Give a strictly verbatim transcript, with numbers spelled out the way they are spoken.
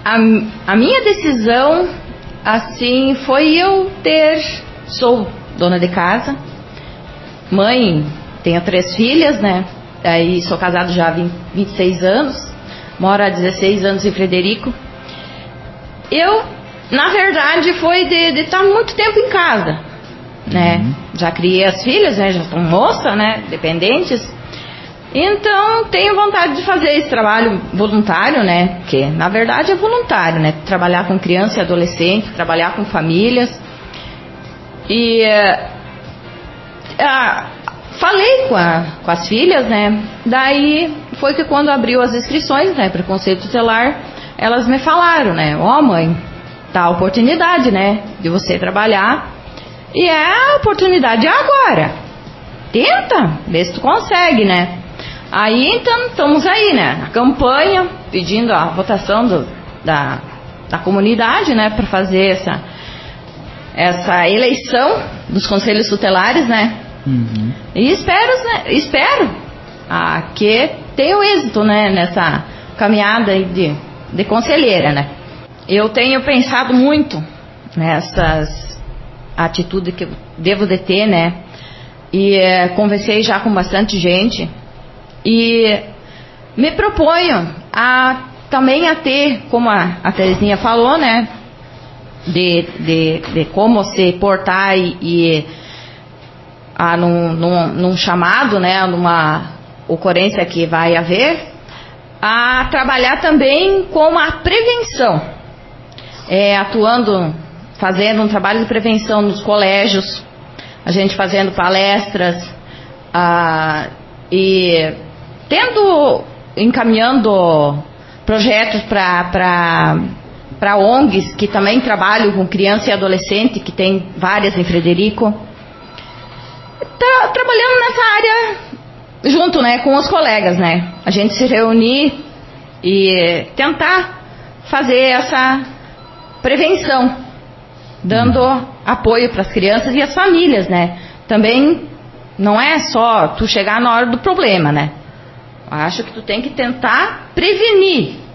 a, a minha decisão, assim, foi eu ter... Sou dona de casa, mãe, tenho três filhas, né? Aí sou casado já há vinte, vinte e seis anos, moro há dezesseis anos em Frederico. Eu, na verdade, foi de, de estar muito tempo em casa, né? Uhum. Já criei as filhas, né? Já estão moças, né? Dependentes. Então, tenho vontade de fazer esse trabalho voluntário, né? Porque, na verdade, é voluntário, né? Trabalhar com criança e adolescente, trabalhar com famílias. E ah, falei com, a, com as filhas, né? Daí, foi que quando abriu as inscrições, né? Para o Conselho Tutelar, elas me falaram, né? Ó, oh, mãe, tá a oportunidade, né? De você trabalhar. E é a oportunidade agora. Tenta, vê se tu consegue, né? Aí, então, estamos aí, né? Na campanha, pedindo a votação do, da, da comunidade, né? Para fazer essa, essa eleição dos conselhos tutelares, né? Uhum. E espero, né? Espero ah, que tenha o êxito, né? Nessa caminhada aí de, de conselheira, né? Eu tenho pensado muito nessas atitudes que eu devo de ter, né? E é, conversei já com bastante gente. E me proponho a, também a ter, como a, a Terezinha falou, né, de, de, de como se portar e, e a, num, num, num chamado, né, numa ocorrência que vai haver, a trabalhar também com a prevenção, é, atuando, fazendo um trabalho de prevenção nos colégios, a gente fazendo palestras a, e tendo, encaminhando projetos para para O N Gs que também trabalham com criança e adolescente, que tem várias em Frederico, tá trabalhando nessa área junto, né, com os colegas, né, a gente se reunir e tentar fazer essa prevenção, dando apoio para as crianças e as famílias, né, também não é só tu chegar na hora do problema, né. Acho que tu tem que tentar prevenir